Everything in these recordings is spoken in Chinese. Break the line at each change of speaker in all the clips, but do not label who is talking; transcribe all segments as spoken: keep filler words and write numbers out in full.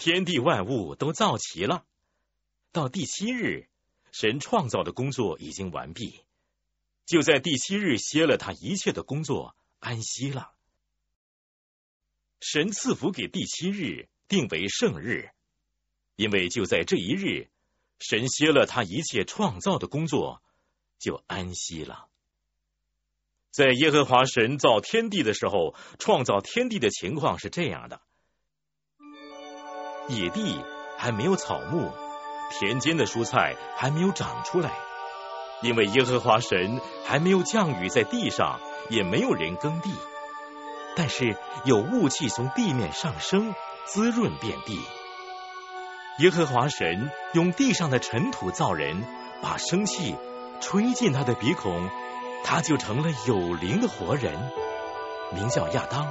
天地万物都造齐了。到第七日，神创造的工作已经完毕，就在第七日歇了他一切的工作，安息了。神赐福给第七日，定为圣日，因为就在这一日，神歇了他一切创造的工作，就安息了。在耶和华神造天地的时候，创造天地的情况是这样的：野地还没有草木，田间的蔬菜还没有长出来，因为耶和华神还没有降雨在地上，也没有人耕地。但是有雾气从地面上升，滋润遍地。耶和华神用地上的尘土造人，把生气吹进他的鼻孔，他就成了有灵的活人，名叫亚当。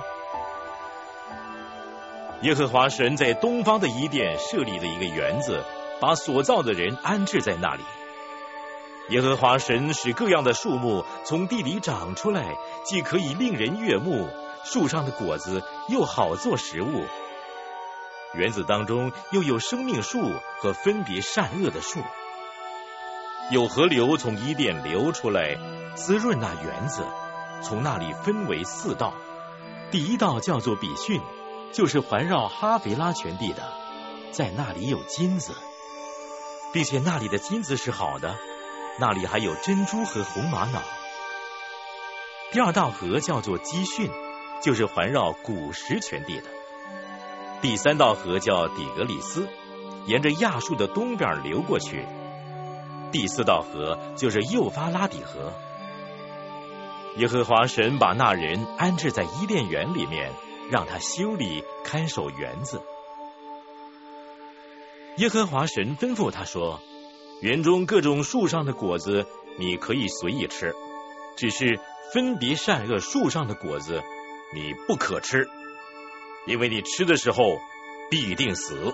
耶和华神在东方的伊甸设立了一个园子，把所造的人安置在那里。耶和华神使各样的树木从地里长出来，既可以令人悦目，树上的果子又好做食物。园子当中又有生命树和分别善恶的树，有河流从伊甸流出来，滋润那园子。从那里分为四道，第一道叫做比逊，就是环绕哈腓拉全地的，在那里有金子，并且那里的金子是好的，那里还有珍珠和红玛瑙。第二道河叫做基训，就是环绕古实全地的。第三道河叫底格里斯，沿着亚述的东边流过去。第四道河就是幼发拉底河。耶和华神把那人安置在伊甸园里面，让他修理看守园子。耶和华神吩咐他说，园中各种树上的果子你可以随意吃，只是分别善恶树上的果子你不可吃，因为你吃的时候必定死。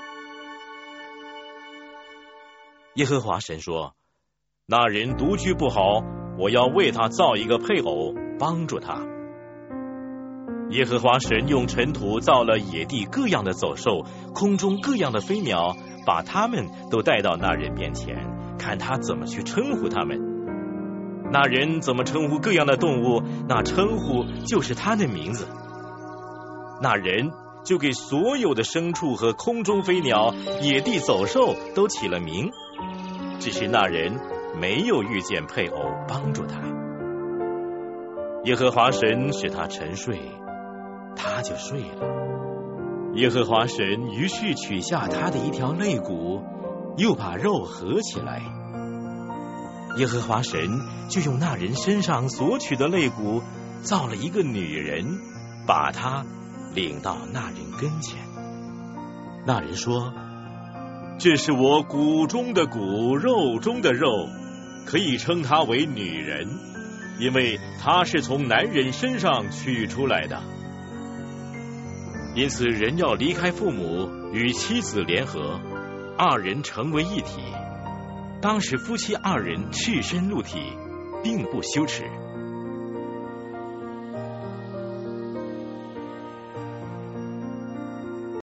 耶和华神说，那人独居不好，我要为他造一个配偶，帮助他。耶和华神用尘土造了野地各样的走兽，空中各样的飞鸟，把他们都带到那人面前，看他怎么去称呼他们。那人怎么称呼各样的动物，那称呼就是他的名字。那人就给所有的牲畜和空中飞鸟、野地走兽都起了名，只是那人没有遇见配偶帮助他。耶和华神使他沉睡，他就睡了。耶和华神于是取下他的一条肋骨，又把肉合起来。耶和华神就用那人身上所取的肋骨造了一个女人，把她领到那人跟前。那人说，这是我骨中的骨，肉中的肉，可以称她为女人，因为她是从男人身上取出来的。因此人要离开父母，与妻子联合，二人成为一体。当时夫妻二人赤身露体，并不羞耻。